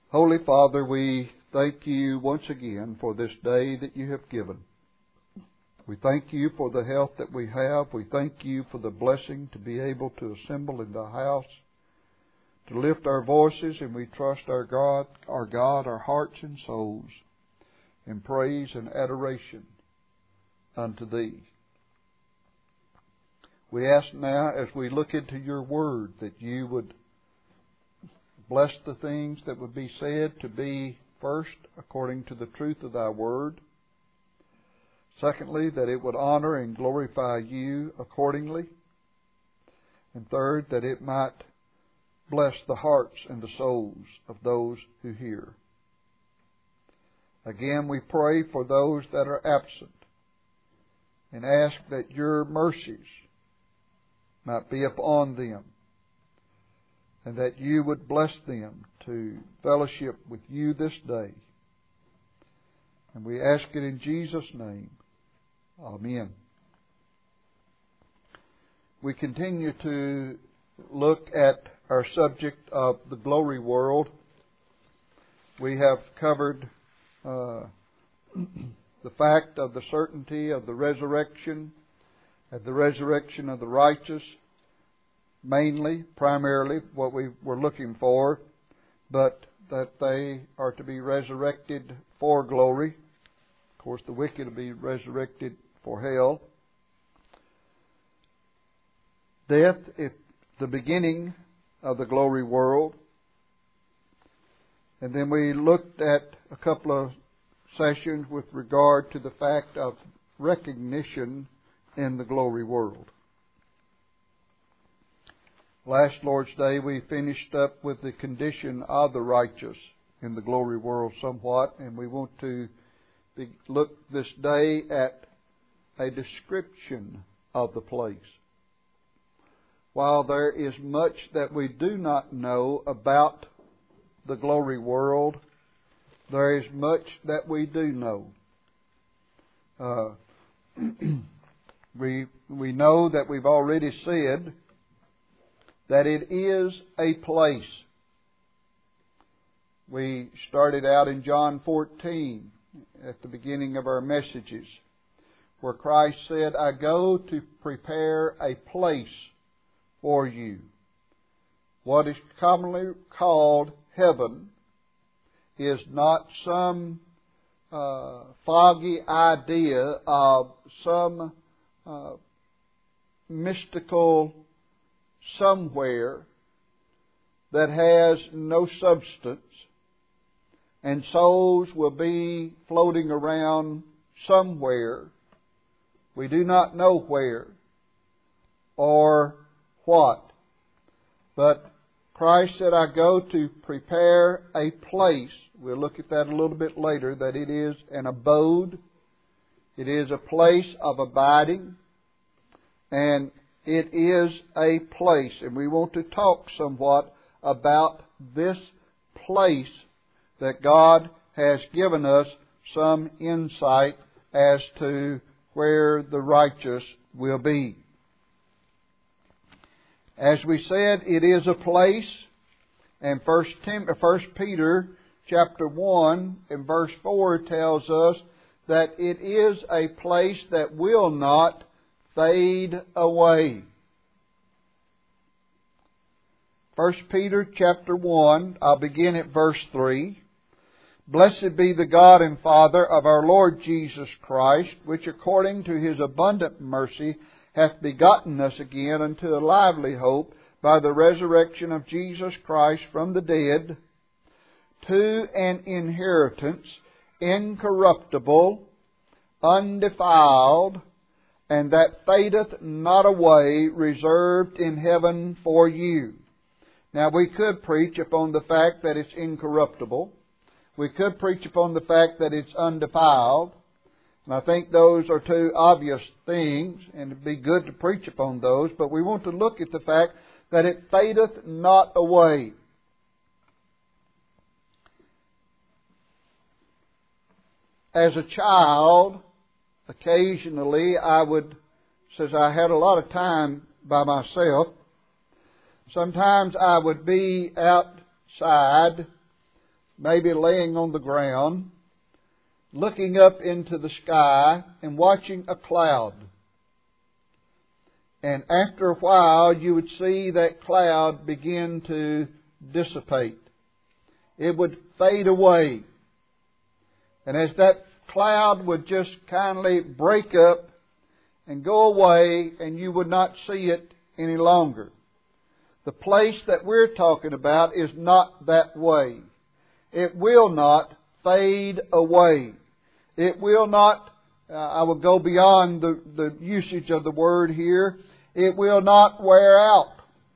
Holy Father, we thank you once again for this day that you have given. We thank you for the health that we have. We thank you for the blessing to be able to assemble in the house, to lift our voices, and we trust our God, our hearts and souls in praise and adoration unto Thee. We ask now, as we look into your Word, that you would bless the things that would be said to be, first, according to the truth of thy Word. Secondly, that it would honor and glorify you accordingly. And third, that it might bless the hearts and the souls of those who hear. Again, we pray for those that are absent and ask that your mercies might be upon them, and that you would bless them to fellowship with you this day. And we ask it in Jesus' name. Amen. We continue to look at our subject of the glory world. We have covered the fact of the certainty of the resurrection, and the resurrection of the righteous, primarily what we were looking for, but that they are to be resurrected for glory. Of course, the wicked will be resurrected for hell. Death is the beginning of the glory world. And then we looked at a couple of sessions with regard to the fact of recognition in the glory world. Last Lord's Day we finished up with the condition of the righteous in the glory world somewhat, and we want to look this day at a description of the place. While there is much that we do not know about the glory world, there is much that we do know. We know that we've already said that it is a place. We started out in John 14 at the beginning of our messages, where Christ said, I go to prepare a place for you. What is commonly called heaven is not some foggy idea of some mystical somewhere that has no substance, and souls will be floating around somewhere. We do not know where or what. But Christ said, I go to prepare a place. We'll look at that a little bit later, that it is an abode. It is a place of abiding. And it is a place. And we want to talk somewhat about this place that God has given us some insight as to where the righteous will be. As we said, it is a place, and 1 Peter chapter 1 and verse 4 tells us that it is a place that will not fade away. 1 Peter chapter 1, I'll begin at verse 3. Blessed be the God and Father of our Lord Jesus Christ, which according to His abundant mercy hath begotten us again unto a lively hope by the resurrection of Jesus Christ from the dead, to an inheritance incorruptible, undefiled, and that fadeth not away, reserved in heaven for you. Now we could preach upon the fact that it's incorruptible. We could preach upon the fact that it's undefiled. And I think those are two obvious things, and it'd be good to preach upon those, but we want to look at the fact that it fadeth not away. As a child, occasionally since I had a lot of time by myself, sometimes I would be outside maybe laying on the ground, looking up into the sky and watching a cloud. And after a while, you would see that cloud begin to dissipate. It would fade away. And as that cloud would just kindly break up and go away, and you would not see it any longer. The place that we're talking about is not that way. It will not fade away. It will not, I will go beyond the usage of the word here, it will not wear out.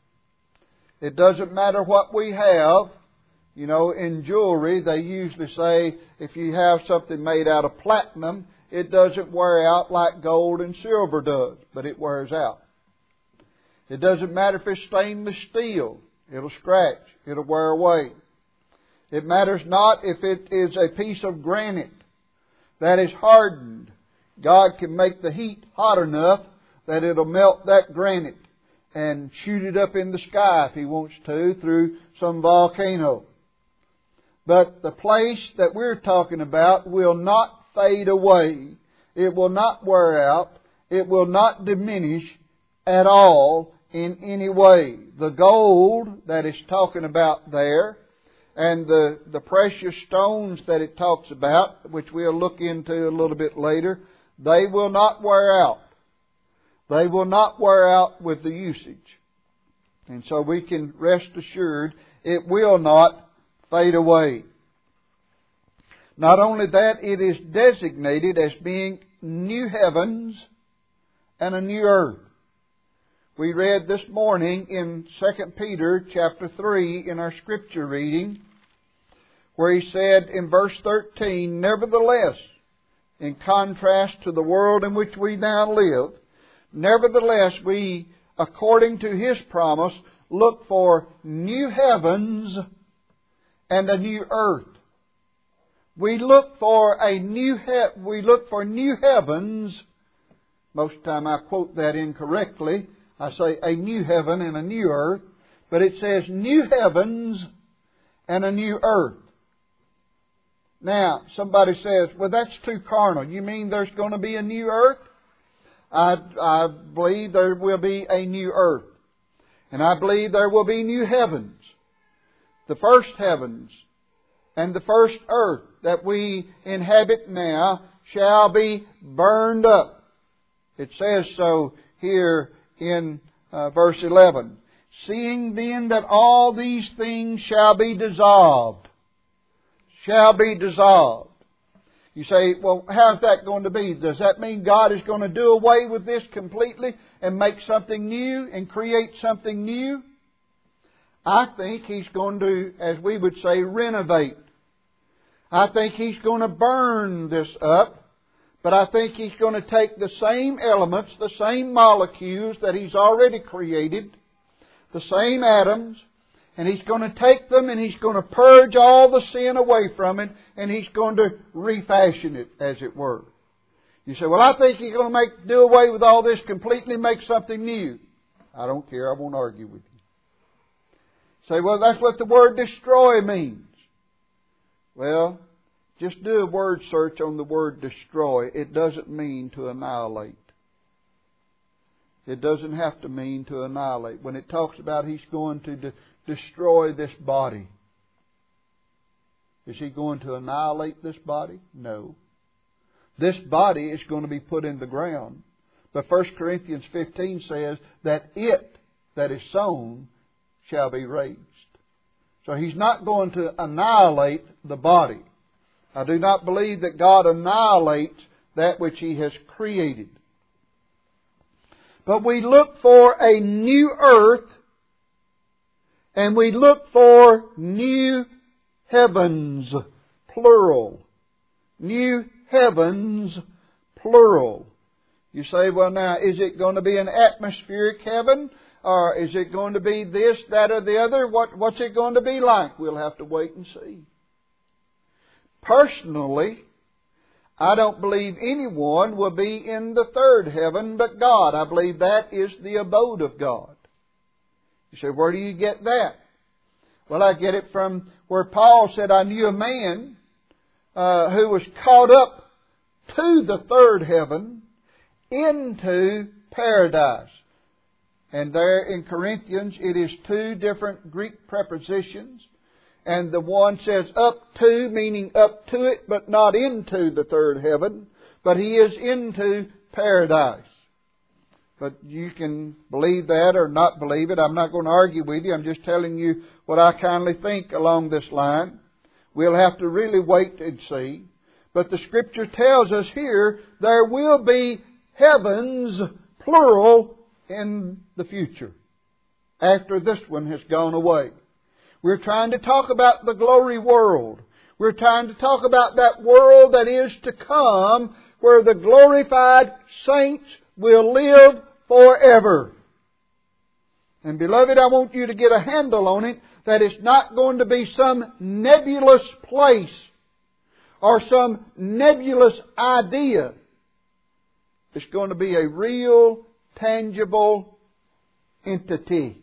It doesn't matter what we have. You know, in jewelry, they usually say if you have something made out of platinum, it doesn't wear out like gold and silver does, but it wears out. It doesn't matter if it's stainless steel. It'll scratch. It'll wear away. It matters not if it is a piece of granite that is hardened. God can make the heat hot enough that it'll melt that granite and shoot it up in the sky if He wants to through some volcano. But the place that we're talking about will not fade away. It will not wear out. It will not diminish at all in any way. The gold that it's talking about there, and the precious stones that it talks about, which we'll look into a little bit later, they will not wear out. They will not wear out with the usage. And so we can rest assured it will not fade away. Not only that, it is designated as being new heavens and a new earth. We read this morning in 2 Peter chapter 3 in our scripture reading, where he said in verse 13, "Nevertheless, in contrast to the world in which we now live, nevertheless we, according to His promise, look for new heavens and a new earth." We look for new heavens. Most of the time I quote that incorrectly. I say a new heaven and a new earth. But it says new heavens and a new earth. Now, somebody says, well, that's too carnal. You mean there's going to be a new earth? I believe there will be a new earth. And I believe there will be new heavens. The first heavens and the first earth that we inhabit now shall be burned up. It says so here in verse 11. "Seeing then that all these things shall be dissolved." Shall be dissolved. You say, well, how's that going to be? Does that mean God is going to do away with this completely and make something new and create something new? I think He's going to, as we would say, renovate. I think He's going to burn this up, but I think He's going to take the same elements, the same molecules that He's already created, the same atoms, and He's going to take them and He's going to purge all the sin away from it, and He's going to refashion it, as it were. You say, well, I think He's going to do away with all this completely, make something new. I don't care. I won't argue with you. Say, well, that's what the word destroy means. Well, just do a word search on the word destroy. It doesn't mean to annihilate. It doesn't have to mean to annihilate. When it talks about He's going to destroy this body, is He going to annihilate this body? No. This body is going to be put in the ground. But 1 Corinthians 15 says that it that is sown shall be raised. So He's not going to annihilate the body. I do not believe that God annihilates that which He has created. But we look for a new earth, and we look for new heavens, plural. New heavens, plural. You say, well now, is it going to be an atmospheric heaven? Or is it going to be this, that, or the other? What's it going to be like? We'll have to wait and see. Personally, I don't believe anyone will be in the third heaven but God. I believe that is the abode of God. You say, where do you get that? Well, I get it from where Paul said, I knew a man who was caught up to the third heaven into paradise. And there in Corinthians, it is two different Greek prepositions. And the one says up to, meaning up to it, but not into the third heaven. But he is into paradise. But you can believe that or not believe it. I'm not going to argue with you. I'm just telling you what I kindly think along this line. We'll have to really wait and see. But the Scripture tells us here there will be heavens, plural, in the future, after this one has gone away. We're trying to talk about the glory world. We're trying to talk about that world that is to come, where the glorified saints will live forever. And beloved, I want you to get a handle on it, that it's not going to be some nebulous place or some nebulous idea. It's going to be a real, tangible entity.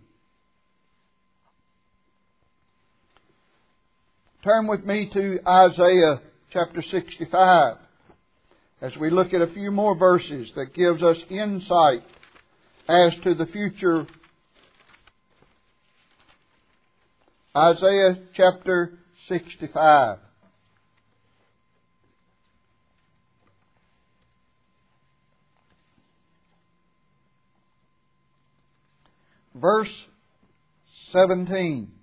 Turn with me to Isaiah chapter 65 as we look at a few more verses that gives us insight as to the future. Isaiah chapter 65. Verse 17.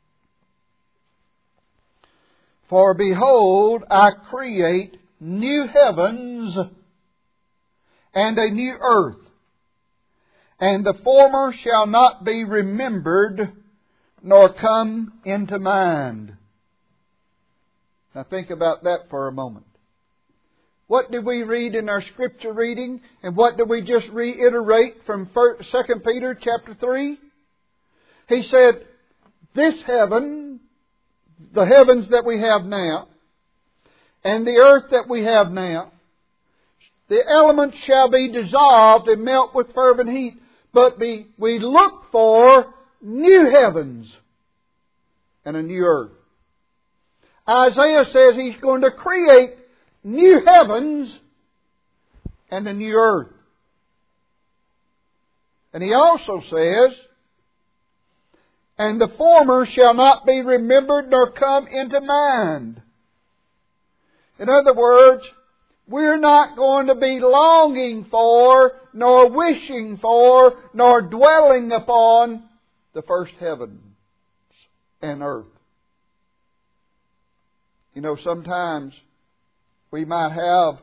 For behold, I create new heavens and a new earth, and the former shall not be remembered, nor come into mind. Now think about that for a moment. What did we read in our scripture reading? And what did we just reiterate from 2 Peter chapter 3? He said, this heaven, the heavens that we have now, and the earth that we have now, the elements shall be dissolved and melt with fervent heat. But we look for new heavens and a new earth. Isaiah says He's going to create new heavens and a new earth. And He also says, and the former shall not be remembered nor come into mind. In other words, we're not going to be longing for, nor wishing for, nor dwelling upon the first heavens and earth. You know, sometimes we might have,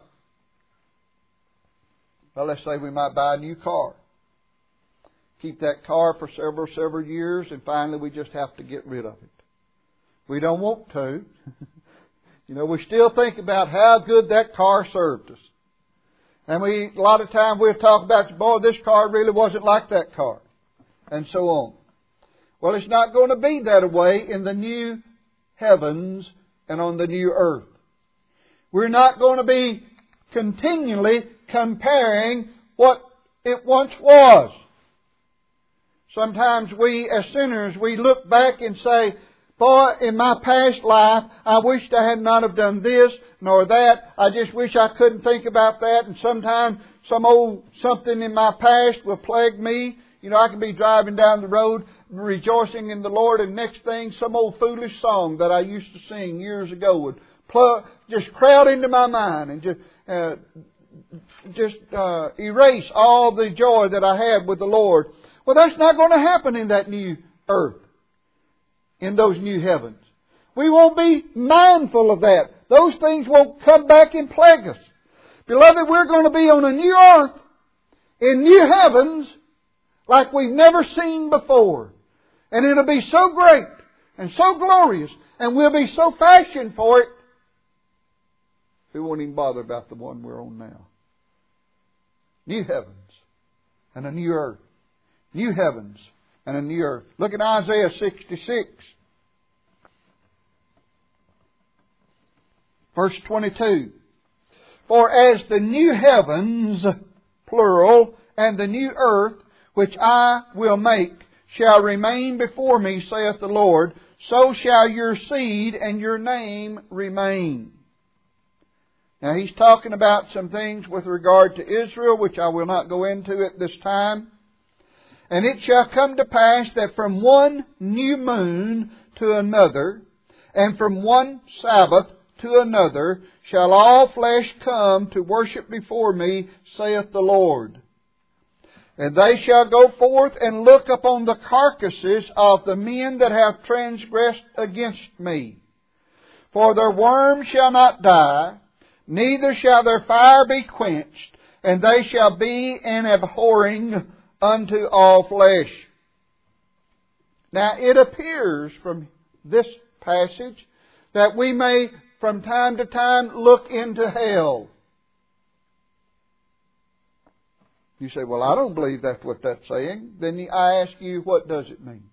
well, let's say we might buy a new car. Keep that car for several years, and finally we just have to get rid of it. We don't want to. You know, we still think about how good that car served us. And a lot of times we'll talk about, boy, this car really wasn't like that car. And so on. Well, it's not going to be that way in the new heavens and on the new earth. We're not going to be continually comparing what it once was. Sometimes we, as sinners, we look back and say, boy, in my past life, I wished I had not have done this nor that. I just wish I couldn't think about that. And sometimes some old something in my past will plague me. You know, I can be driving down the road rejoicing in the Lord, and next thing, some old foolish song that I used to sing years ago would just crowd into my mind and just erase all the joy that I had with the Lord. Well, that's not going to happen in that new earth, in those new heavens. We won't be mindful of that. Those things won't come back and plague us. Beloved, we're going to be on a new earth, in new heavens, like we've never seen before. And it'll be so great and so glorious, and we'll be so fashioned for it, we won't even bother about the one we're on now. New heavens and a new earth. New heavens and a new earth. Look at Isaiah 66. Verse 22. For as the new heavens, plural, and the new earth, which I will make, shall remain before me, saith the Lord, so shall your seed and your name remain. Now he's talking about some things with regard to Israel, which I will not go into at this time. And it shall come to pass that from one new moon to another, and from one Sabbath to another, shall all flesh come to worship before me, saith the Lord. And they shall go forth and look upon the carcasses of the men that have transgressed against me. For their worm shall not die, neither shall their fire be quenched, and they shall be an abhorring unto all flesh. Now it appears from this passage that we may from time to time look into hell. You say, well, I don't believe that's what that's saying. Then I ask you, what does it mean?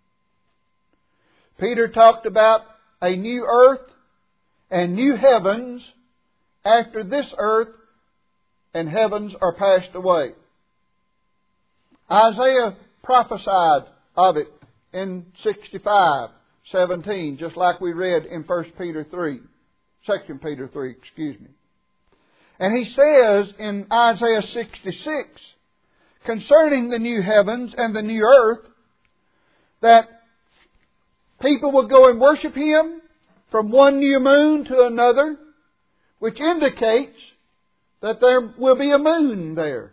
Peter talked about a new earth and new heavens after this earth and heavens are passed away. Isaiah prophesied of it in 65:17, just like we read in 2 Peter 3. And he says in Isaiah 66, concerning the new heavens and the new earth, that people will go and worship Him from one new moon to another, which indicates that there will be a moon there.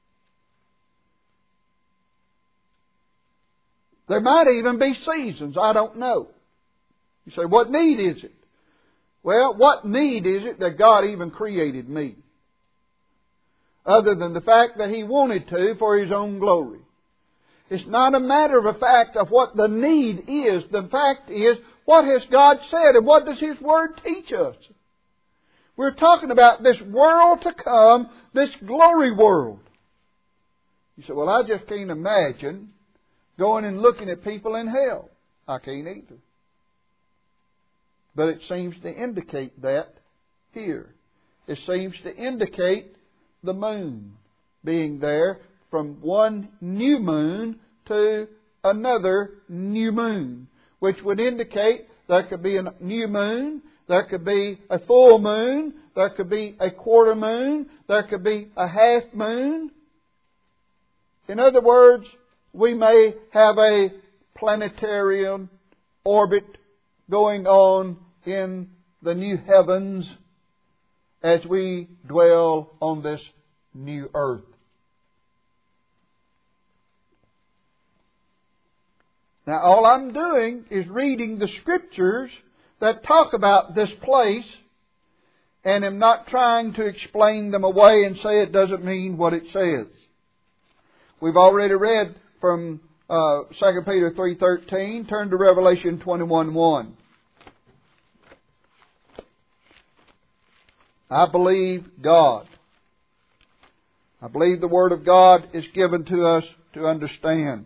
There might even be seasons. I don't know. You say, what need is it? Well, what need is it that God even created me? Other than the fact that He wanted to for His own glory. It's not a matter of a fact of what the need is. The fact is, what has God said and what does His Word teach us? We're talking about this world to come, this glory world. You say, well, I just can't imagine going and looking at people in hell. I can't either. But it seems to indicate that here. It seems to indicate the moon being there from one new moon to another new moon, which would indicate there could be a new moon, there could be a full moon, there could be a quarter moon, there could be a half moon. In other words, we may have a planetary orbit going on in the new heavens as we dwell on this new earth. Now, all I'm doing is reading the Scriptures that talk about this place, and am not trying to explain them away and say it doesn't mean what it says. We've already read from 2 Peter 3:13. Turn to Revelation 21:1. I believe God. I believe the Word of God is given to us to understand.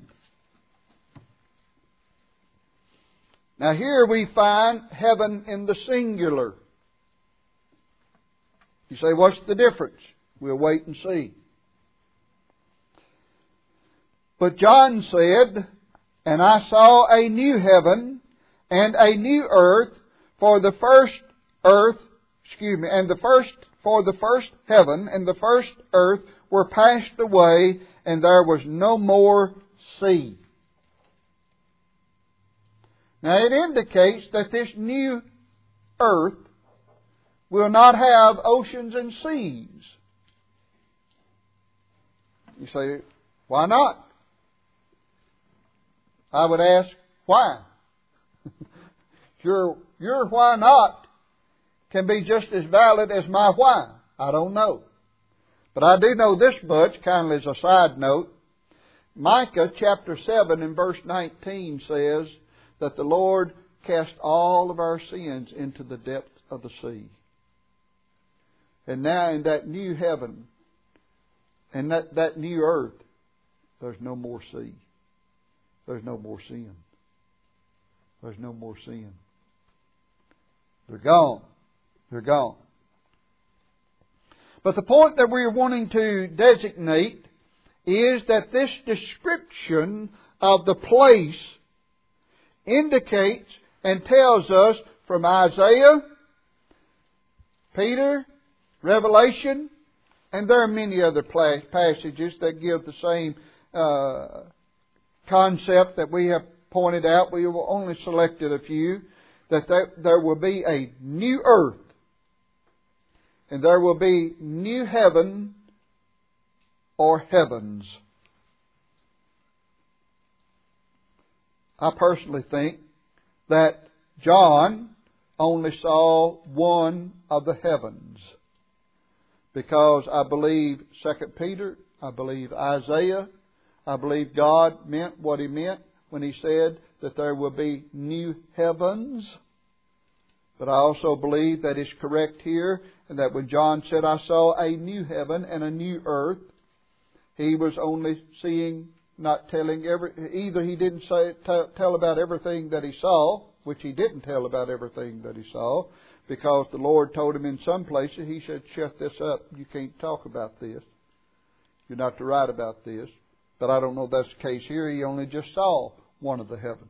Now here we find heaven in the singular. You say, what's the difference? We'll wait and see. But John said, and I saw a new heaven and a new earth, for the first heaven and the first earth were passed away, and there was no more sea. Now it indicates that this new earth will not have oceans and seas. You say, why not? I would ask, why? Your why not can be just as valid as my why. I don't know. But I do know this much, kind of as a side note. Micah chapter 7 and verse 19 says that the Lord cast all of our sins into the depths of the sea. And now in that new heaven and that new earth, there's no more sea. There's no more sin. There's no more sin. They're gone. They're gone. But the point that we're wanting to designate is that this description of the place indicates and tells us from Isaiah, Peter, Revelation, and there are many other passages that give the same concept that we have pointed out. We have only selected a few. That there will be a new earth, and there will be new heaven or heavens. I personally think that John only saw one of the heavens, because I believe 2 Peter, I believe Isaiah, I believe God meant what He meant when He said that there will be new heavens. But I also believe that it's correct here, and that when John said, I saw a new heaven and a new earth, he was only seeing, not telling either he didn't tell about everything that he saw, which he didn't tell about everything that he saw, because the Lord told him in some places, He said, shut this up, you can't talk about this. You're not to write about this. But I don't know if that's the case here. He only just saw one of the heavens.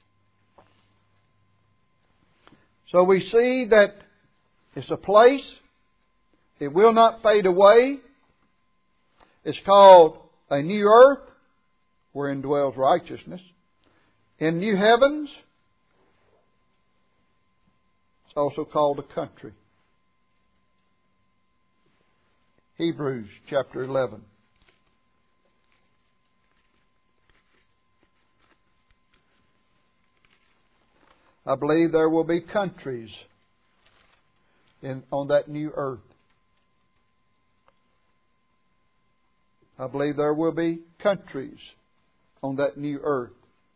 So we see that it's a place. It will not fade away. It's called a new earth, wherein dwells righteousness. In new heavens, it's also called a country. Hebrews chapter 11. I believe there will be countries on that new earth. I believe there will be countries on that new earth.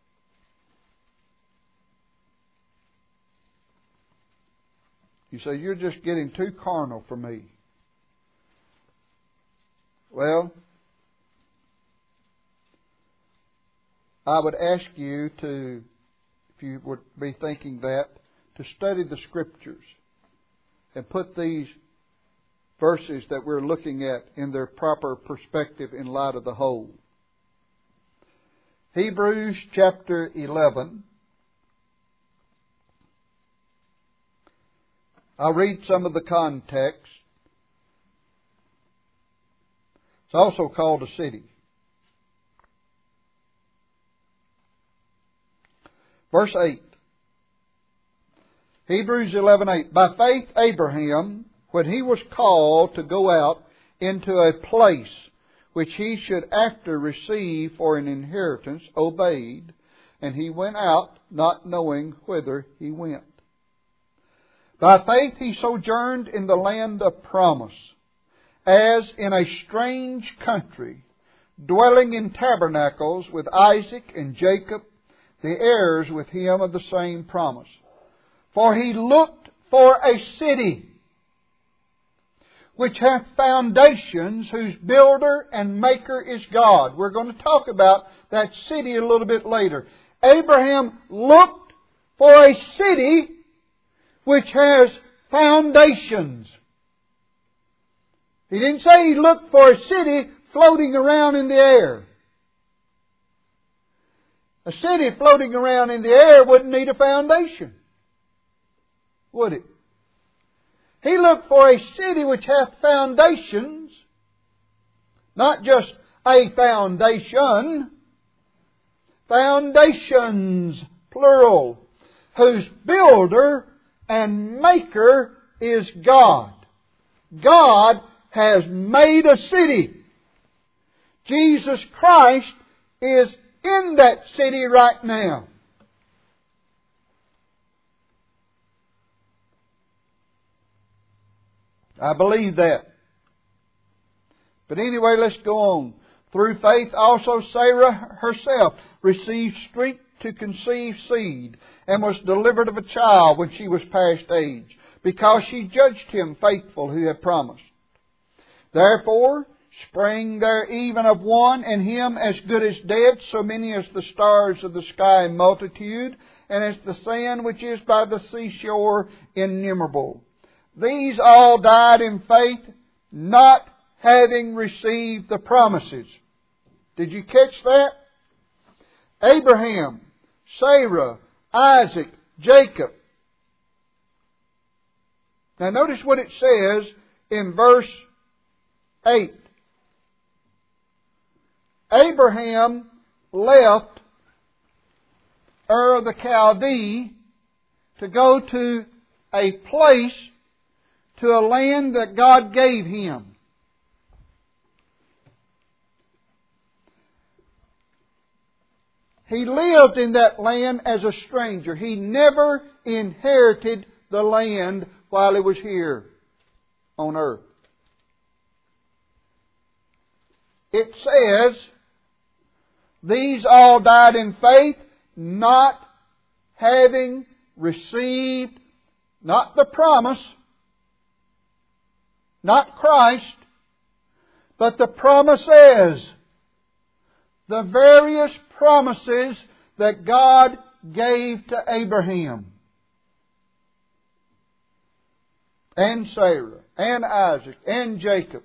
You say, you're just getting too carnal for me. Well, I would ask you to, if you would be thinking that, to study the Scriptures and put these verses that we're looking at in their proper perspective in light of the whole. Hebrews chapter 11. I'll read some of the context. It's also called a city. Verse 8. Hebrews 11:8. By faith Abraham, when he was called to go out into a place which he should after receive for an inheritance, obeyed, and he went out not knowing whither he went. By faith he sojourned in the land of promise, as in a strange country, dwelling in tabernacles with Isaac and Jacob, the heirs with him of the same promise. For he looked for a city which hath foundations, whose builder and maker is God. We're going to talk about that city a little bit later. Abraham looked for a city which has foundations. He didn't say he looked for a city floating around in the air. A city floating around in the air wouldn't need a foundation, would it? He looked for a city which hath foundations, not just a foundation, foundations, plural, whose builder and maker is God. God has made a city. Jesus Christ is in that city right now. I believe that. But anyway, let's go on. Through faith also Sarah herself received strength to conceive seed, and was delivered of a child when she was past age, because she judged him faithful who had promised. Therefore sprang there even of one, and him as good as dead, so many as the stars of the sky in multitude, and as the sand which is by the seashore innumerable. These all died in faith, not having received the promises. Did you catch that? Abraham, Sarah, Isaac, Jacob. Now notice what it says in verse 8. Abraham left Ur of the Chaldee to go to a place, to a land that God gave him. He lived in that land as a stranger. He never inherited the land while he was here on earth. It says, these all died in faith, not having received, not the promise, not Christ, but the promises. The various promises that God gave to Abraham and Sarah and Isaac and Jacob.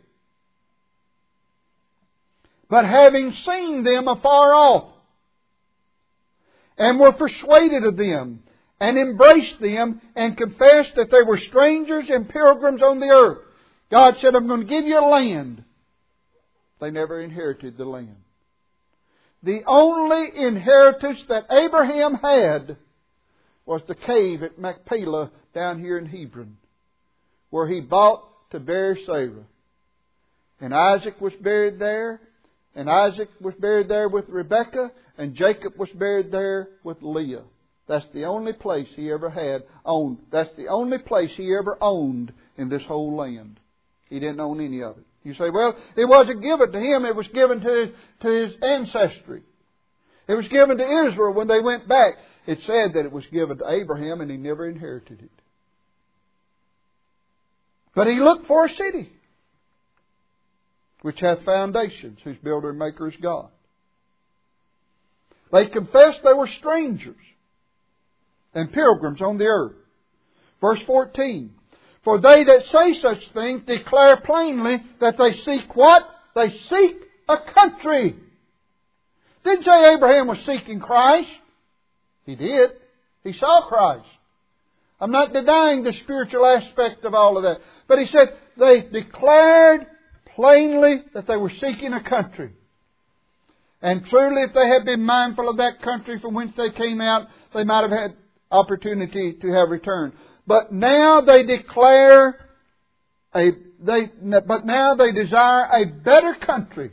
But having seen them afar off, and were persuaded of them, and embraced them, and confessed that they were strangers and pilgrims on the earth, God said, I'm going to give you a land. They never inherited the land. The only inheritance that Abraham had was the cave at Machpelah down here in Hebron, where he bought to bury Sarah. And Isaac was buried there, and Isaac was buried there with Rebekah, and Jacob was buried there with Leah. That's the only place he ever had owned. That's the only place he ever owned in this whole land. He didn't own any of it. You say, well, it wasn't given to him. It was given to his ancestry. It was given to Israel when they went back. It said that it was given to Abraham and he never inherited it. But he looked for a city which hath foundations, whose builder and maker is God. They confessed they were strangers and pilgrims on the earth. Verse 14. For they that say such things declare plainly that they seek what? They seek a country. Didn't say Abraham was seeking Christ. He did. He saw Christ. I'm not denying the spiritual aspect of all of that. But he said they declared plainly that they were seeking a country. And truly, if they had been mindful of that country from whence they came out, they might have had opportunity to have returned. But now they desire a better country.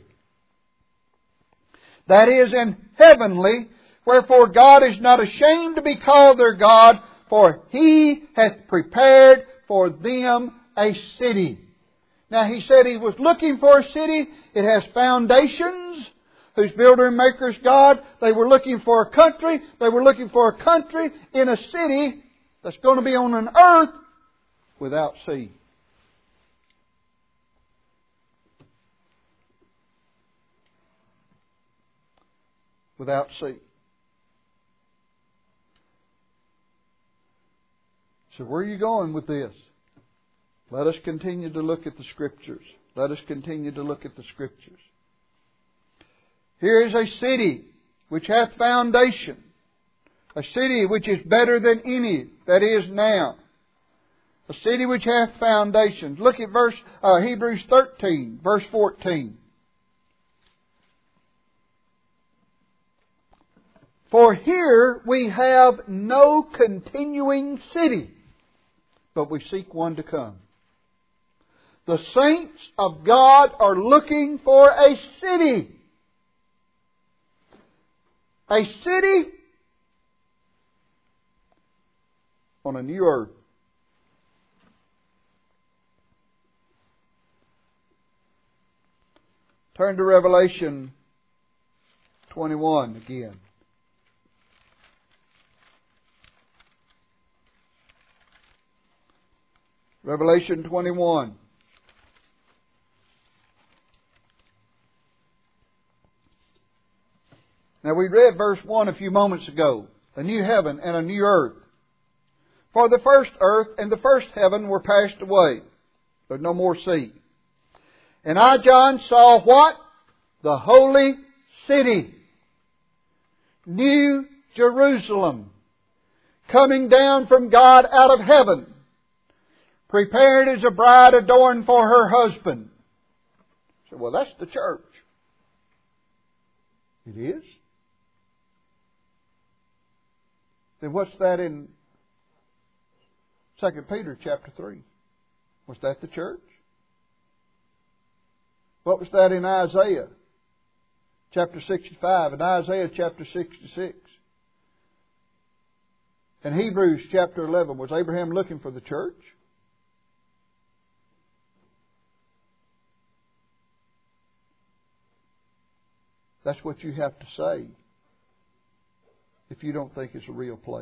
That is in heavenly, wherefore God is not ashamed to be called their God, for He hath prepared for them a city. Now he said he was looking for a city. It has foundations, whose builder and maker is God. They were looking for a country. They were looking for a country in a city that's going to be on an earth without sea. Without sea. So where are you going with this? Let us continue to look at the Scriptures. Let us continue to look at the Scriptures. Here is a city which hath foundation. A city which is better than any that is now. A city which hath foundations. Look at Hebrews 13, verse 14. For here we have no continuing city, but we seek one to come. The saints of God are looking for a city. A city on a new earth. Turn to Revelation 21 again. Revelation 21. Now we read verse 1 a few moments ago. A new heaven and a new earth. For the first earth and the first heaven were passed away. There's no more sea. And I, John, saw what? The holy city, New Jerusalem, coming down from God out of heaven, prepared as a bride adorned for her husband. So, well, that's the church. It is? Then what's that in 2 Peter chapter 3? Was that the church? What was that in Isaiah chapter 65 and Isaiah chapter 66? In Hebrews chapter 11, was Abraham looking for the church? That's what you have to say if you don't think it's a real place.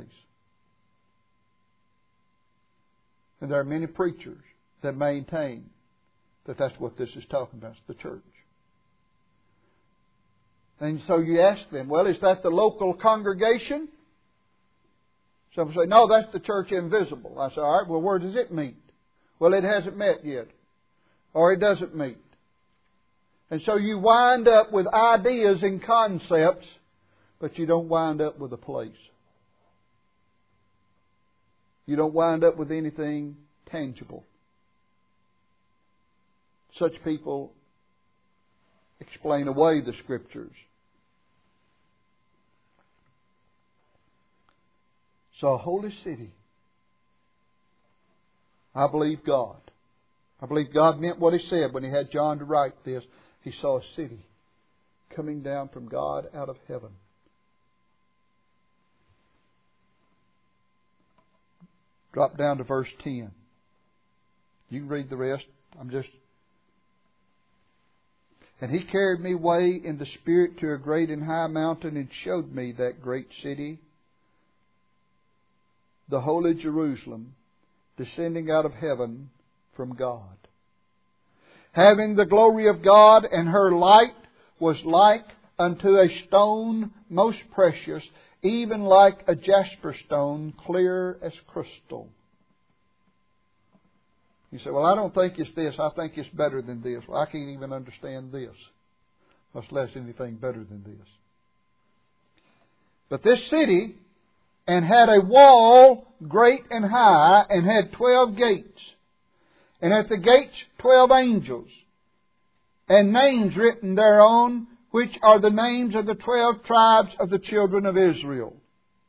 And there are many preachers that maintain that that's what this is talking about, the church. And so you ask them, well, is that the local congregation? Some say, no, that's the church invisible. I say, all right, well, where does it meet? Well, it hasn't met yet. Or it doesn't meet. And so you wind up with ideas and concepts, but you don't wind up with a place. You don't wind up with anything tangible. Such people explain away the Scriptures. So a holy city. I believe God. I believe God meant what He said when He had John to write this. He saw a city coming down from God out of heaven. Drop down to verse 10. You can read the rest. And He carried me away in the Spirit to a great and high mountain and showed me that great city, the holy Jerusalem, descending out of heaven from God, having the glory of God, and her light was like unto a stone most precious, even like a jasper stone, clear as crystal. You say, well, I don't think it's this. I think it's better than this. Well, I can't even understand this, much less anything better than this. But this city, and had a wall great and high, and had 12 gates. And at the gates 12 angels, and names written thereon, which are the names of the 12 tribes of the children of Israel.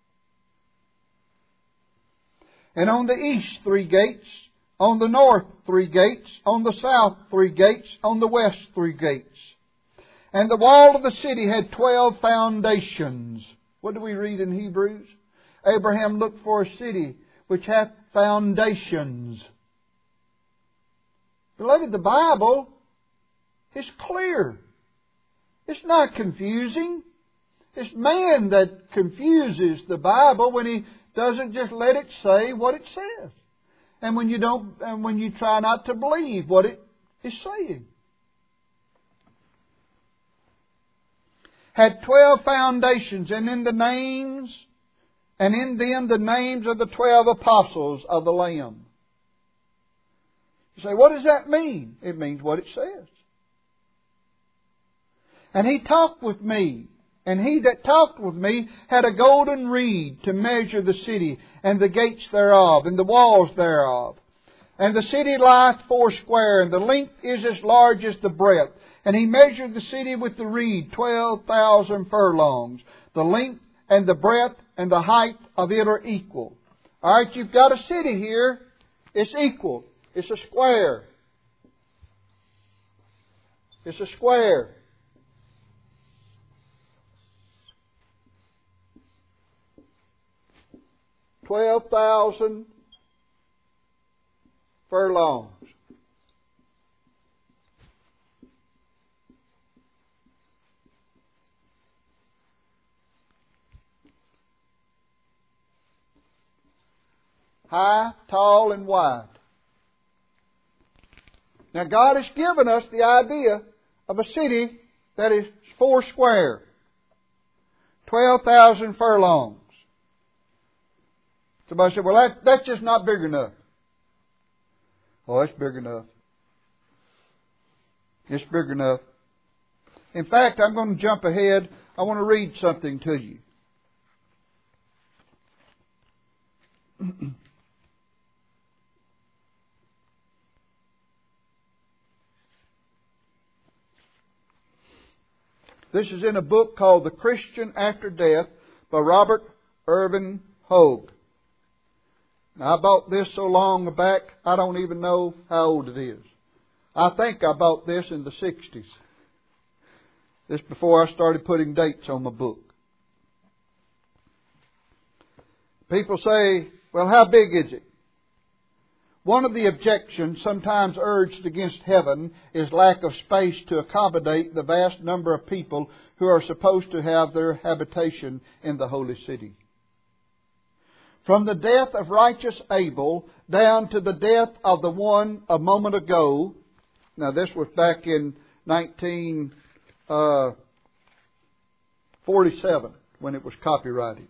And on the east 3 gates, on the north 3 gates, on the south 3 gates, on the west 3 gates. And the wall of the city had 12 foundations. What do we read in Hebrews? Abraham looked for a city which hath foundations. Beloved, the Bible is clear. It's not confusing. It's man that confuses the Bible when he doesn't just let it say what it says. And when you try not to believe what it is saying. Had 12 foundations, and in them the names of the 12 apostles of the Lamb. You say, what does that mean? It means what it says. And He talked with me, and he that talked with me had a golden reed to measure the city, and the gates thereof, and the walls thereof. And the city lieth foursquare, and the length is as large as the breadth. And he measured the city with the reed, 12,000 furlongs. The length and the breadth and the height of it are equal. All right, you've got a city here. It's equal. It's a square. It's a square. $12,000 furlongs. High, tall, and wide. Now God has given us the idea of a city that is 4 square. 12,000 furlongs. Somebody said, well, that's just not big enough. Oh, it's big enough. It's big enough. In fact, I'm going to jump ahead. I want to read something to you. This is in a book called The Christian After Death by Robert Irvin Hogue. Now, I bought this so long back, I don't even know how old it is. I think I bought this in the 60s. This before I started putting dates on my book. People say, well, how big is it? One of the objections sometimes urged against heaven is lack of space to accommodate the vast number of people who are supposed to have their habitation in the holy city. From the death of righteous Abel down to the death of the one a moment ago, now this was back in 1947 when it was copyrighted.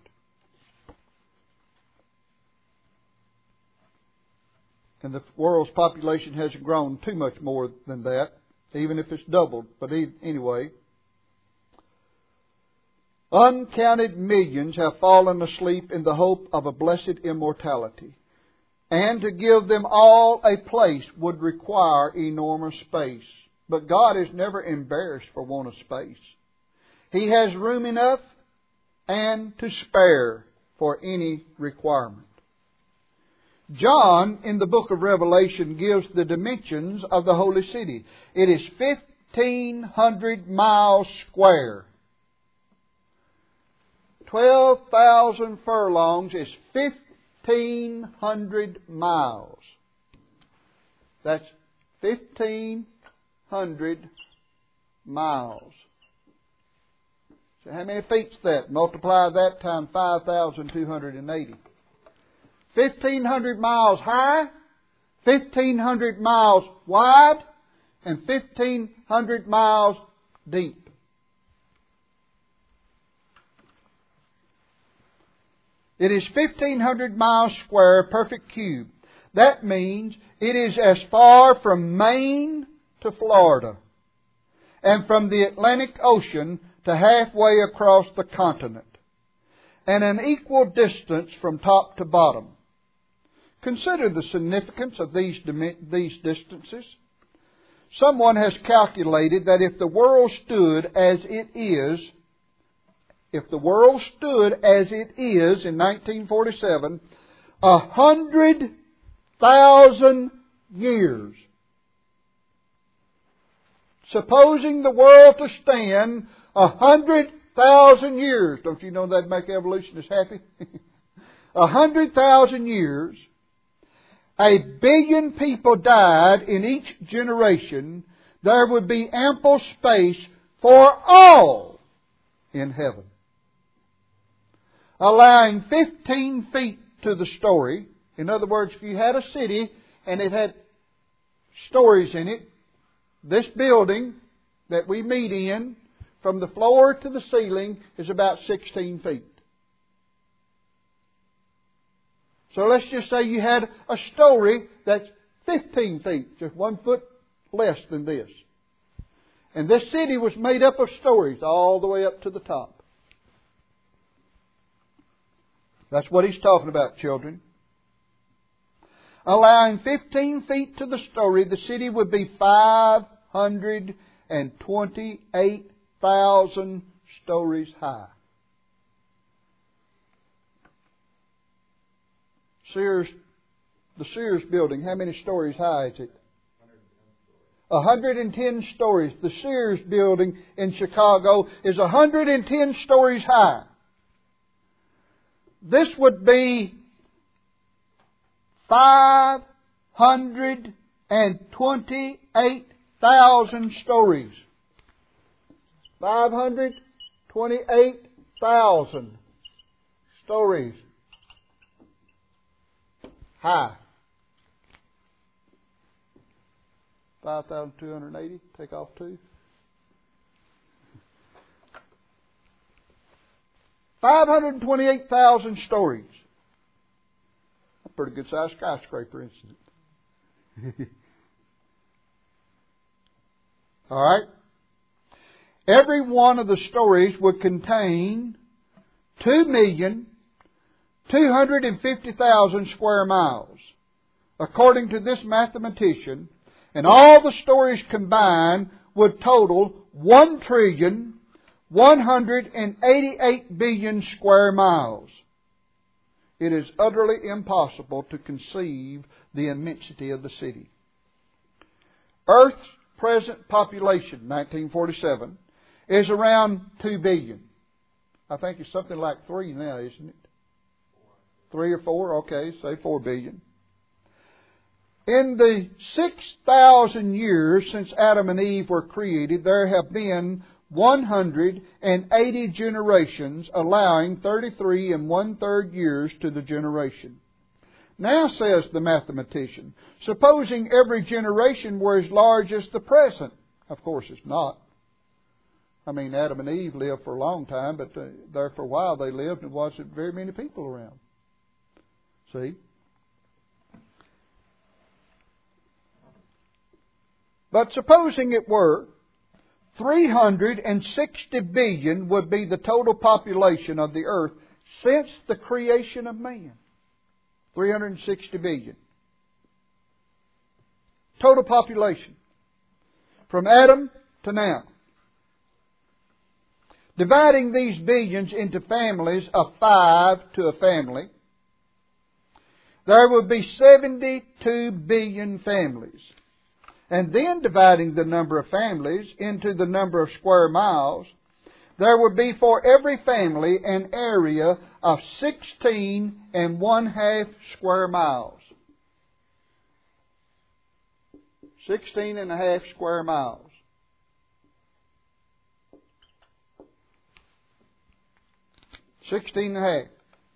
And the world's population hasn't grown too much more than that, even if it's doubled. But anyway, uncounted millions have fallen asleep in the hope of a blessed immortality. And to give them all a place would require enormous space. But God is never embarrassed for want of space. He has room enough and to spare for any requirement. John, in the book of Revelation, gives the dimensions of the holy city. It is 1,500 miles square. 12,000 furlongs is 1,500 miles. That's 1,500 miles. So how many feet's that? Multiply that times 5,280. 1,500 miles high, 1,500 miles wide, and 1,500 miles deep. It is 1,500 miles square, perfect cube. That means it is as far from Maine to Florida, and from the Atlantic Ocean to halfway across the continent, and an equal distance from top to bottom. Consider the significance of these distances. Someone has calculated that if the world stood as it is, in 1947, 100,000 years. Supposing the world to stand 100,000 years. Don't you know that'd make evolutionists happy? 100,000 years. 1 billion people died in each generation. There would be ample space for all in heaven. Allowing 15 feet to the story. In other words, if you had a city and it had stories in it, this building that we meet in, from the floor to the ceiling, is about 16 feet. So let's just say you had a story that's 15 feet, just 1 foot less than this. And this city was made up of stories all the way up to the top. That's what he's talking about, children. Allowing 15 feet to the story, the city would be 528,000 stories high. The Sears building, how many stories high is it? 110 stories. The Sears building in Chicago is 110 stories high. This would be 528,000 stories. 528,000 stories high. 5,280, take off 2. 528,000 stories. A pretty good sized skyscraper, isn't it? All right. Every one of the stories would contain 250,000 square miles. According to this mathematician, and all the stories combined would total 1,188,000,000,000 square miles. It is utterly impossible to conceive the immensity of the city. Earth's present population, 1947, is around 2 billion. I think it's something like 3 now, isn't it? 3 or 4? Okay, say 4 billion. In the 6,000 years since Adam and Eve were created, there have been 180 generations, allowing 33 1/3 years to the generation. Now, says the mathematician, supposing every generation were as large as the present. Of course it's not. I mean, Adam and Eve lived for a long time, but there for a while they lived and wasn't very many people around. See? But supposing it were, 360 billion would be the total population of the earth since the creation of man. 360 billion. Total population. From Adam to now. Dividing these billions into families of 5 to a family, there would be 72 billion families. And then dividing the number of families into the number of square miles, there would be for every family an area of 16 1/2 square miles. 16 1/2 square miles. Sixteen and a half.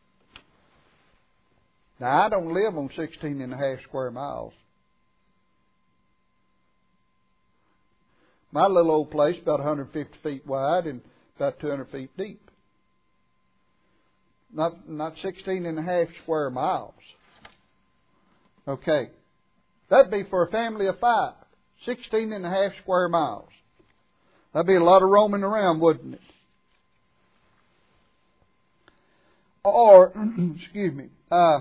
Now, I don't live on 16 1/2 square miles. My little old place is about 150 feet wide and about 200 feet deep. Not 16 1/2 square miles. Okay. That'd be for a family of 5. 16 1/2 square miles. That'd be a lot of roaming around, wouldn't it? Or, excuse me,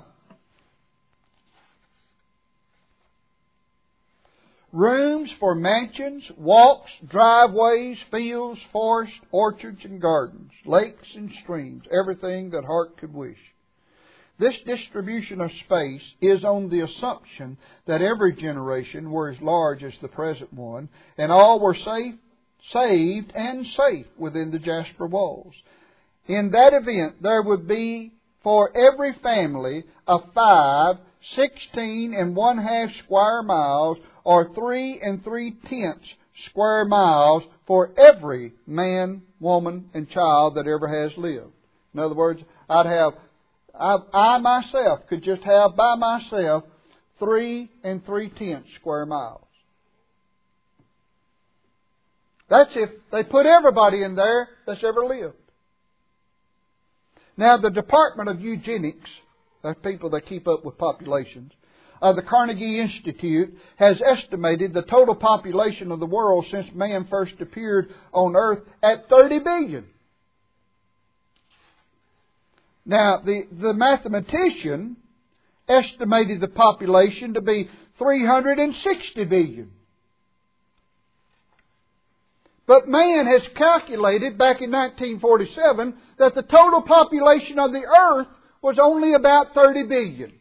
rooms for mansions, walks, driveways, fields, forests, orchards and gardens, lakes and streams, everything that heart could wish. This distribution of space is on the assumption that every generation were as large as the present one, and all were saved and safe within the jasper walls. In that event, there would be for every family of 5, 16 1/2 square miles, or 3 3/10 square miles for every man, woman, and child that ever has lived. In other words, I myself could just have by myself 3 3/10 square miles. That's if they put everybody in there that's ever lived. Now, the Department of Eugenics, that's people that keep up with populations, of the Carnegie Institute has estimated the total population of the world since man first appeared on earth at 30 billion. Now, the mathematician estimated the population to be 360 billion. But man has calculated back in 1947 that the total population of the earth was only about 30 billion.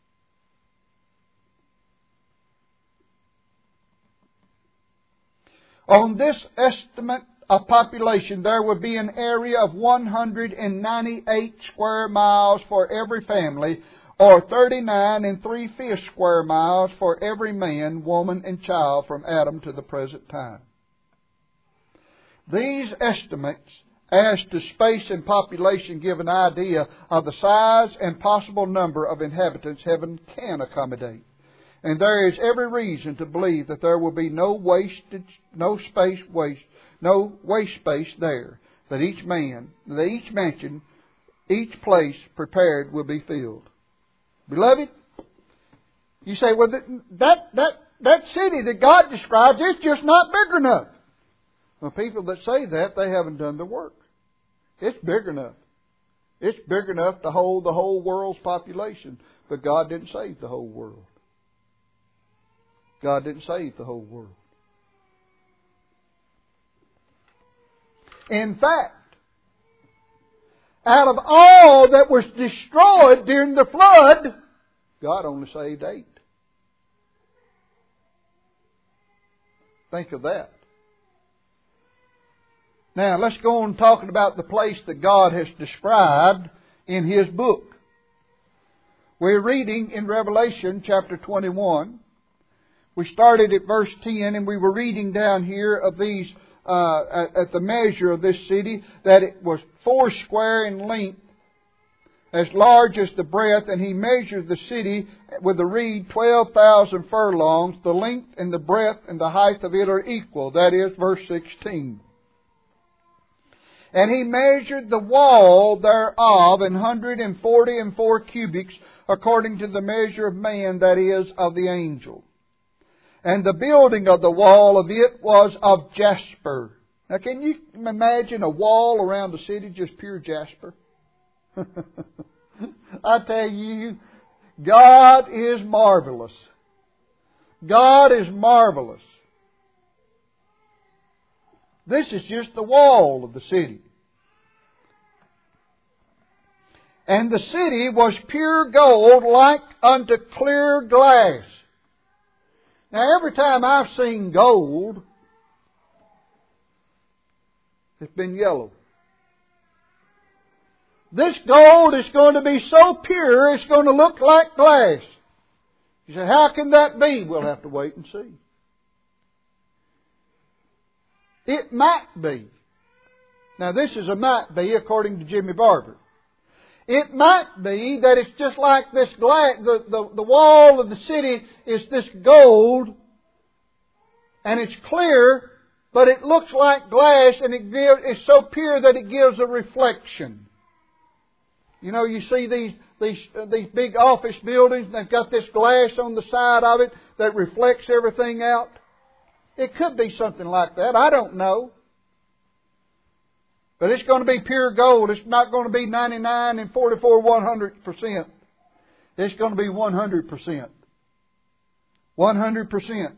On this estimate of population, there would be an area of 198 square miles for every family, or 39 3/5 square miles for every man, woman, and child from Adam to the present time. These estimates as to space and population give an idea of the size and possible number of inhabitants heaven can accommodate. And there is every reason to believe that there will be no waste space there. That each mansion, each place prepared will be filled. Beloved, you say, well, that city that God describes is just not big enough. Well, people that say that, they haven't done the work. It's big enough. It's big enough to hold the whole world's population. But God didn't save the whole world. God didn't save the whole world. In fact, out of all that was destroyed during the flood, God only saved 8. Think of that. Now, let's go on talking about the place that God has described in His book. We're reading in Revelation chapter 21. We started at verse 10 and we were reading down here of these, at the measure of this city, that it was 4 square in length, as large as the breadth, and He measured the city with a reed 12,000 furlongs. The length and the breadth and the height of it are equal. That is verse 16. And He measured the wall thereof 144 cubits, according to the measure of man, that is, of the angel. And the building of the wall of it was of jasper. Now, can you imagine a wall around the city just pure jasper? I tell you, God is marvelous. God is marvelous. This is just the wall of the city. And the city was pure gold, like unto clear glass. Now, every time I've seen gold, it's been yellow. This gold is going to be so pure, it's going to look like glass. You say, how can that be? We'll have to wait and see. It might be. Now, this is a might be, according to Jimmy Barber. It might be that it's just like this glass, the wall of the city is this gold, and it's clear, but it looks like glass, and it's so pure that it gives a reflection. You know, you see these big office buildings, and they've got this glass on the side of it that reflects everything out. It could be something like that. I don't know. But it's going to be pure gold. It's not going to be 99 and 44 100%. It's going to be 100%. 100%.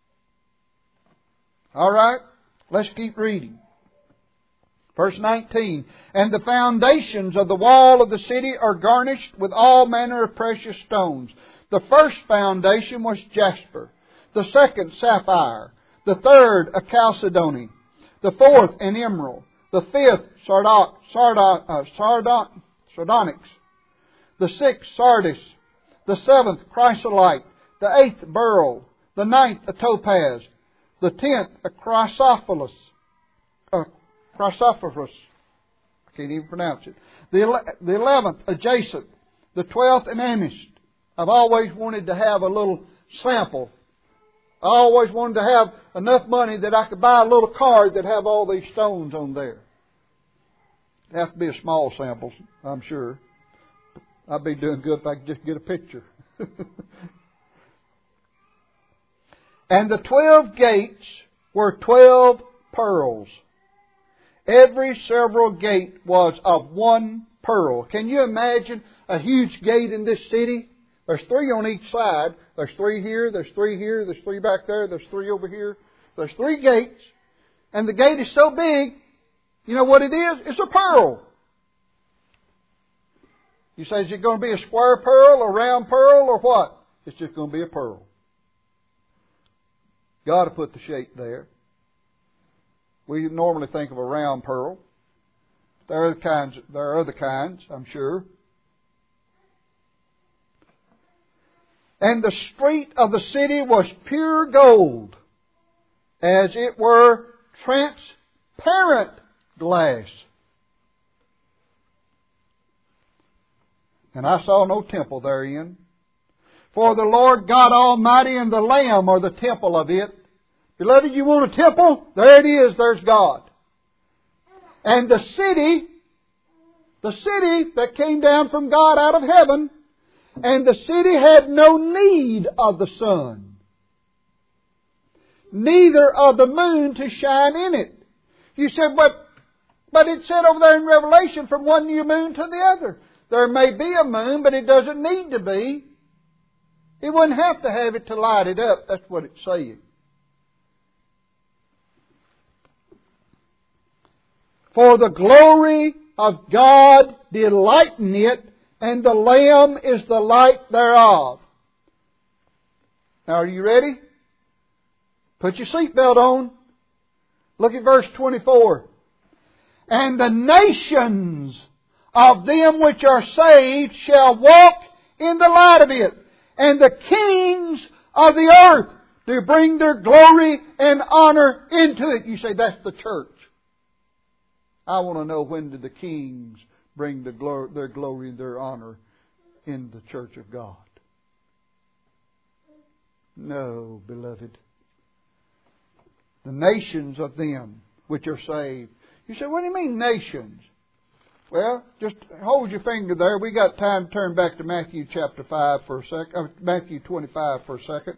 All right? Let's keep reading. Verse 19. And the foundations of the wall of the city are garnished with all manner of precious stones. The first foundation was jasper. The second, sapphire. The third, a chalcedony. The fourth, an emerald. The fifth, sardonyx. The sixth, sardis. The seventh, chrysolite. The eighth, beryl. The ninth, a topaz. The 10th, a chrysophilus. Chrysophorus. I can't even pronounce it. The 11th, a jacinth. The 12th, an amethyst. I've always wanted to have a little sample. I always wanted to have enough money that I could buy a little card that have all these stones on there. It'd have to be a small sample, I'm sure. I'd be doing good if I could just get a picture. And the 12 gates were 12 pearls. Every several gate was of one pearl. Can you imagine a huge gate in this city? There's 3 on each side. There's 3 here, there's 3 here, there's 3 back there, there's 3 over here. There's 3 gates. And the gate is so big, you know what it is? It's a pearl. You say, is it going to be a square pearl, a round pearl, or what? It's just going to be a pearl. God will put the shape there. We normally think of a round pearl. There are other kinds, I'm sure. And the street of the city was pure gold, as it were transparent glass. And I saw no temple therein. For the Lord God Almighty and the Lamb are the temple of it. Beloved, you want a temple? There it is, there's God. And the city that came down from God out of heaven, and the city had no need of the sun, neither of the moon to shine in it. You said, but But it said over there in Revelation, from one new moon to the other. There may be a moon, but it doesn't need to be. He wouldn't have to have it to light it up. That's what it's saying. For the glory of God did lighten it, and the Lamb is the light thereof. Now, are you ready? Put your seatbelt on. Look at verse 24. And the nations of them which are saved shall walk in the light of it, and the kings of the earth do bring their glory and honor into it. You say, that's the church. I want to know, when did the kings bring their glory and their honor in the church of God? No, beloved. The nations of them which are saved. You say, what do you mean nations? Well, just hold your finger there. We got time to turn back to Matthew chapter 5 for a second. Matthew 25 for a second.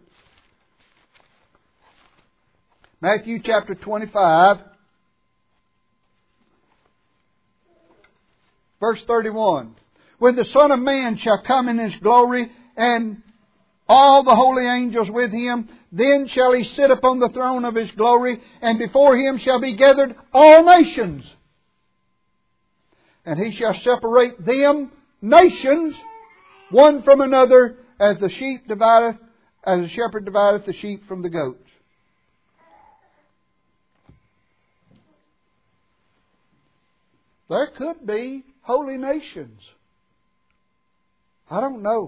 Matthew chapter 25. Verse 31. When the Son of Man shall come in His glory, and all the holy angels with Him, then shall He sit upon the throne of His glory, and before Him shall be gathered all nations. And He shall separate them, nations, one from another, as the shepherd divideth the sheep from the goats. There could be holy nations. I don't know.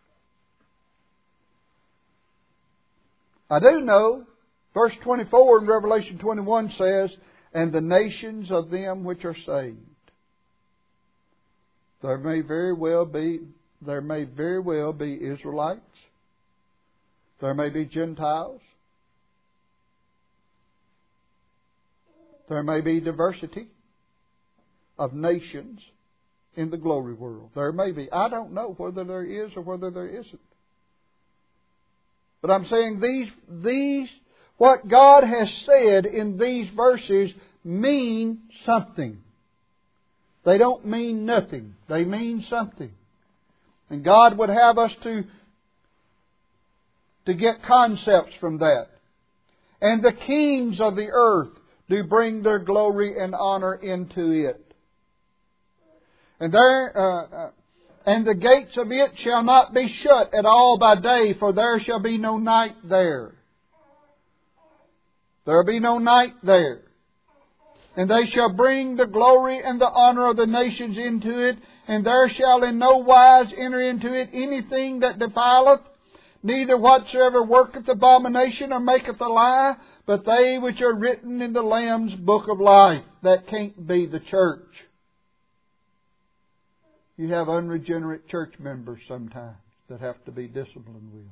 I do know, verse 24 in Revelation 21 says, and the nations of them which are saved. There may very well be Israelites. There may be Gentiles. There may be diversity of nations in the glory world. There may be. I don't know whether there is or whether there isn't. But I'm saying these what God has said in these verses mean something. They don't mean nothing. They mean something. And God would have us to get concepts from that. And the kings of the earth do bring their glory and honor into it. And and the gates of it shall not be shut at all by day, for there shall be no night there. There will be no night there. And they shall bring the glory and the honor of the nations into it, and there shall in no wise enter into it anything that defileth, neither whatsoever worketh abomination or maketh a lie, but they which are written in the Lamb's book of life. That can't be the church. You have unregenerate church members sometimes that have to be disciplined with.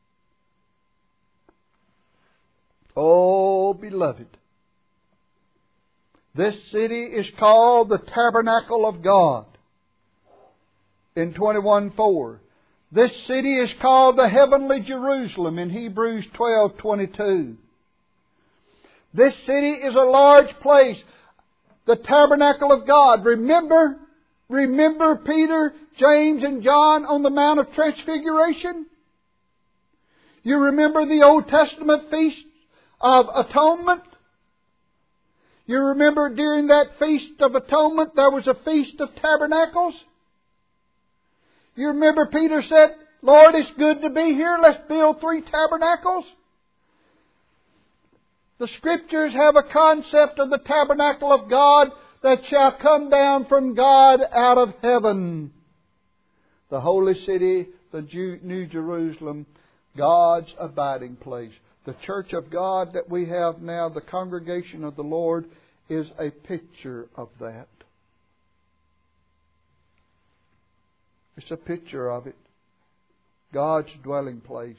Oh, beloved. This city is called the Tabernacle of God in 21:4. This city is called the Heavenly Jerusalem in Hebrews 12:22. This city is a large place, the Tabernacle of God. Remember Peter, James, and John on the Mount of Transfiguration? You remember the Old Testament Feast of Atonement? You remember during that Feast of Atonement there was a Feast of Tabernacles? You remember Peter said, Lord, it's good to be here. Let's build 3 tabernacles. The Scriptures have a concept of the tabernacle of God that shall come down from God out of heaven. The holy city, the New Jerusalem, God's abiding place. The church of God that we have now, the congregation of the Lord, is a picture of that. It's a picture of it. God's dwelling place.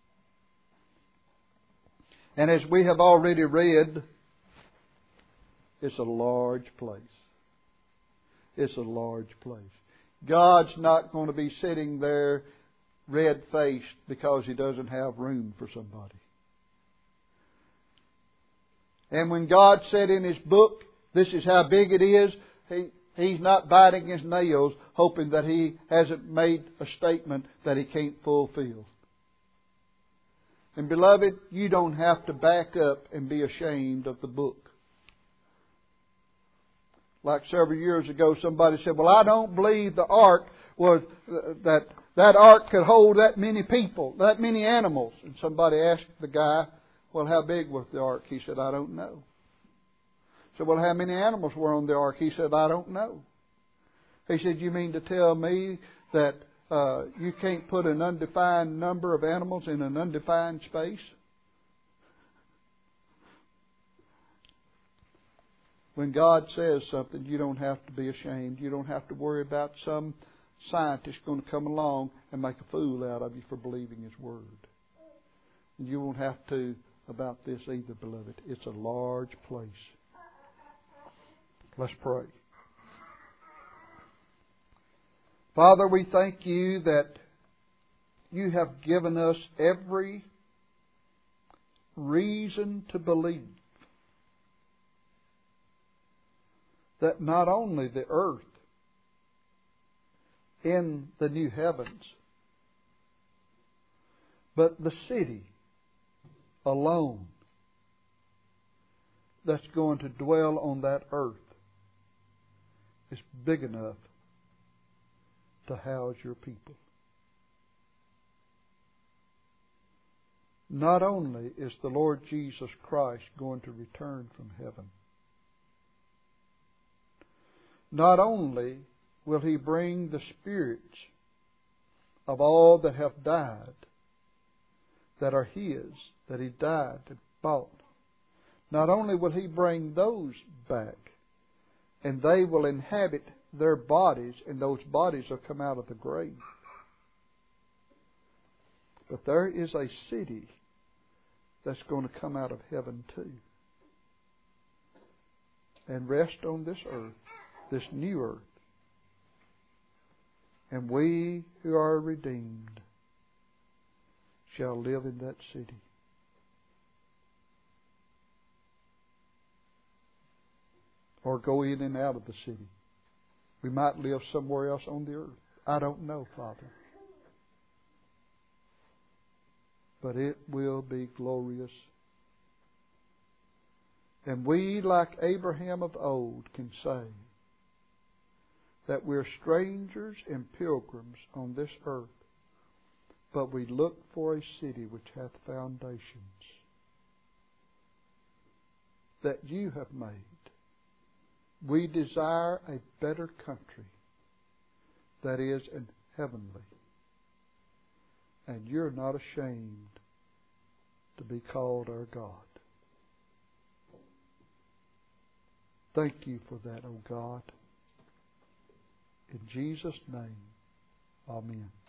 And as we have already read, it's a large place. It's a large place. God's not going to be sitting there red-faced because He doesn't have room for somebody. And when God said in His book, This is how big it is. He's not biting his nails, hoping that he hasn't made a statement that he can't fulfill. And beloved, you don't have to back up and be ashamed of the book. Like several years ago, somebody said, well, I don't believe the ark was that ark could hold that many people, that many animals. And somebody asked the guy, well, how big was the ark? He said, I don't know. So, well, how many animals were on the ark? He said, I don't know. He said, you mean to tell me that you can't put an undefined number of animals in an undefined space? When God says something, you don't have to be ashamed. You don't have to worry about some scientist going to come along and make a fool out of you for believing His Word. And you won't have to about this either, beloved. It's a large place. Let's pray. Father, we thank You that You have given us every reason to believe that not only the earth in the new heavens, but the city alone that's going to dwell on that earth is big enough to house Your people. Not only is the Lord Jesus Christ going to return from heaven, not only will He bring the spirits of all that have died, that are His, that He died and bought, not only will He bring those back, and they will inhabit their bodies, and those bodies will come out of the grave. But there is a city that's going to come out of heaven too, and rest on this earth, this new earth. And we who are redeemed shall live in that city. Or go in and out of the city. We might live somewhere else on the earth. I don't know, Father. But it will be glorious. And we, like Abraham of old, can say that we're strangers and pilgrims on this earth, but we look for a city which hath foundations that You have made. We desire a better country that is in heavenly. And You're not ashamed to be called our God. Thank You for that, O God. In Jesus' name, amen.